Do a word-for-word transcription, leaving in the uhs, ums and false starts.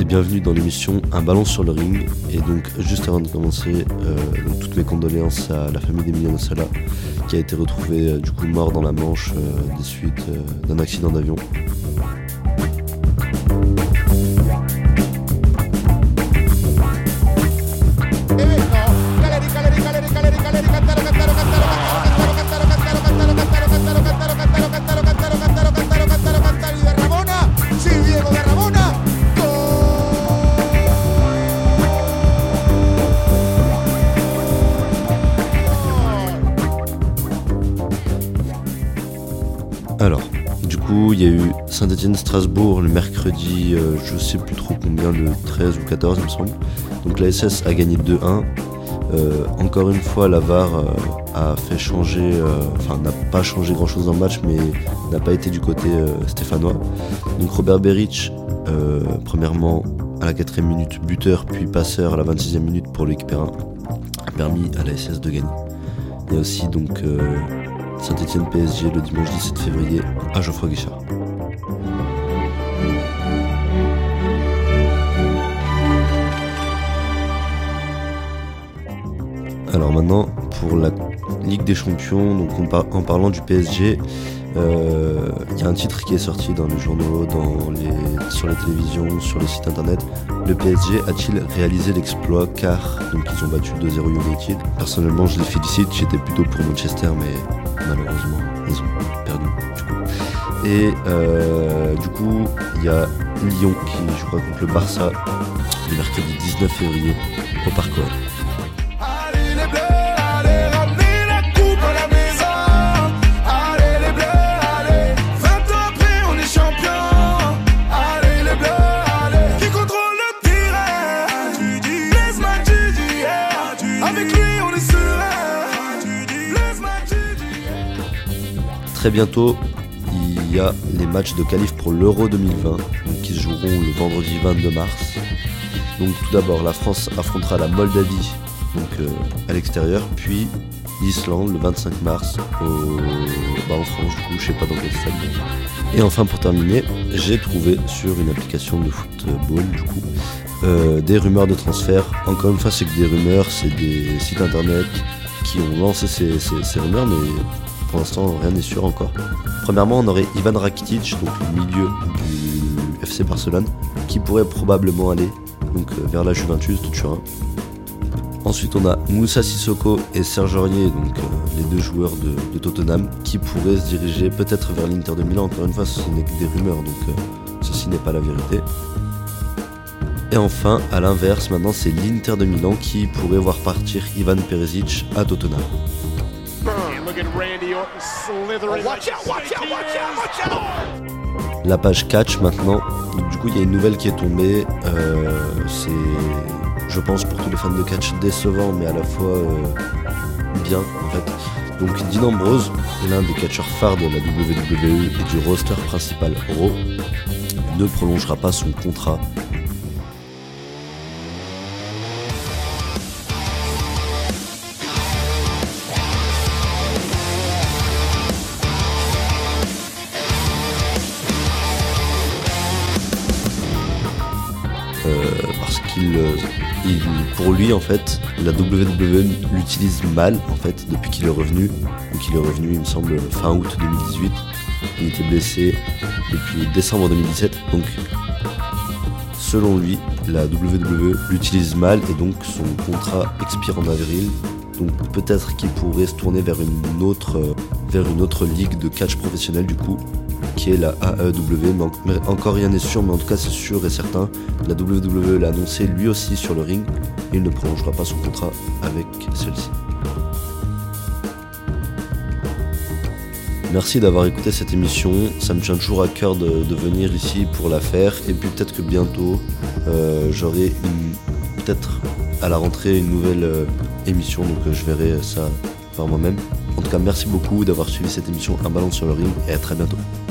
bienvenue dans l'émission Un ballon sur le ring. Et donc juste avant de commencer, euh, toutes mes condoléances à la famille d'Emiliano Sala qui a été retrouvé euh, du coup mort dans la Manche euh, des suites euh, d'un accident d'avion. Alors, du coup, il y a eu Saint-Étienne-Strasbourg le mercredi, euh, je sais plus trop combien, le treize ou quatorze il me semble. Donc la S S a gagné deux un. Euh, encore une fois, la V A R euh, a fait changer, euh, enfin n'a pas changé grand chose dans le match, mais n'a pas été du côté euh, stéphanois. Donc Robert Berić, euh, premièrement à la quatrième minute, buteur, puis passeur à la vingt-sixième minute pour l'équipe un, a permis à la S S de gagner. Il y a aussi donc euh, Saint-Étienne P S G le dimanche dix-sept février à Geoffroy Guichard. Alors maintenant pour la Ligue des Champions, donc on par- en parlant du P S G, il euh, y a un titre qui est sorti dans les journaux, dans les, sur les télévisions, sur les sites internet. Le P S G a-t-il réalisé l'exploit car donc ils ont battu deux zéro United. Personnellement je les félicite, j'étais plutôt pour Manchester mais malheureusement ils ont perdu du coup. Et euh, du coup il y a Lyon qui jouera contre le Barça le mercredi dix-neuf février au Parc OL. Très bientôt, il y a les matchs de qualif pour l'Euro deux mille vingt, donc qui se joueront le vendredi vingt-deux mars. Donc tout d'abord, la France affrontera la Moldavie donc, euh, à l'extérieur, puis l'Islande le vingt-cinq mars au... bah, en France, du coup, je sais pas dans quel stade. Et enfin, pour terminer, j'ai trouvé sur une application de football, du coup, euh, des rumeurs de transfert. Encore une fois, c'est que des rumeurs, c'est des sites internet qui ont lancé ces, ces, ces rumeurs, mais pour l'instant, rien n'est sûr encore. Premièrement, on aurait Ivan Rakitic, donc le milieu du F C Barcelone, qui pourrait probablement aller donc, vers la Juventus de Turin. Ensuite, on a Moussa Sissoko et Serge Aurier, donc euh, les deux joueurs de, de Tottenham, qui pourraient se diriger peut-être vers l'Inter de Milan. Encore une fois, ce n'est que des rumeurs, donc euh, ceci n'est pas la vérité. Et enfin, à l'inverse, maintenant, c'est l'Inter de Milan qui pourrait voir partir Ivan Perisic à Tottenham. La page catch maintenant, donc, du coup il y a une nouvelle qui est tombée, euh, c'est je pense pour tous les fans de catch décevant mais à la fois euh, bien en fait. Donc Dean Ambrose, l'un des catcheurs phares de la W W E et du roster principal Raw, ne prolongera pas son contrat. Euh, parce qu'il, euh, il, pour lui en fait, la W W E l'utilise mal en fait depuis qu'il est revenu. Donc il est revenu, il me semble, fin août deux mille dix-huit. Il était blessé depuis décembre deux mille dix-sept. Donc, selon lui, la W W E l'utilise mal et donc son contrat expire en avril. Donc peut-être qu'il pourrait se tourner vers une autre, euh, vers une autre ligue de catch professionnel du coup, qui est la A E W, mais, en, mais encore rien n'est sûr, mais en tout cas c'est sûr et certain, la W W E l'a annoncé lui aussi sur le ring, et il ne prolongera pas son contrat avec celle-ci. Merci d'avoir écouté cette émission, ça me tient toujours à cœur de, de venir ici pour la faire, et puis peut-être que bientôt euh, j'aurai une, peut-être à la rentrée une nouvelle euh, émission, donc euh, je verrai ça par moi-même. En tout cas merci beaucoup d'avoir suivi cette émission Un ballon sur le ring, et à très bientôt.